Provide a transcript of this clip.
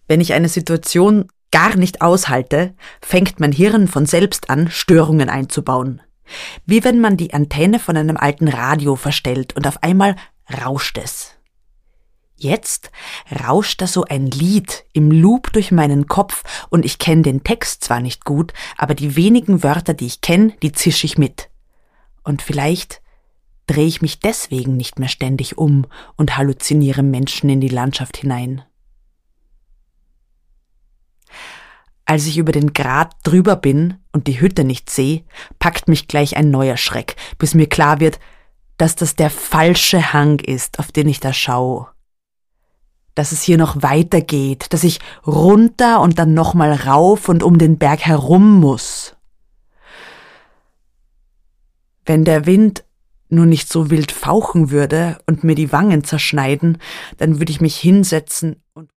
Wenn ich eine Situation gar nicht aushalte, fängt mein Hirn von selbst an, Störungen einzubauen. Wie wenn man die Antenne von einem alten Radio verstellt und auf einmal rauscht es. Jetzt rauscht da so ein Lied im Loop durch meinen Kopf und ich kenne den Text zwar nicht gut, aber die wenigen Wörter, die ich kenne, die zische ich mit. Und vielleicht drehe ich mich deswegen nicht mehr ständig um und halluziniere Menschen in die Landschaft hinein. Als ich über den Grat drüber bin und die Hütte nicht sehe, packt mich gleich ein neuer Schreck, bis mir klar wird, dass das der falsche Hang ist, auf den ich da schaue. Dass es hier noch weitergeht, dass ich runter und dann nochmal rauf und um den Berg herum muss. Wenn der Wind nur nicht so wild fauchen würde und mir die Wangen zerschneiden, dann würde ich mich hinsetzen und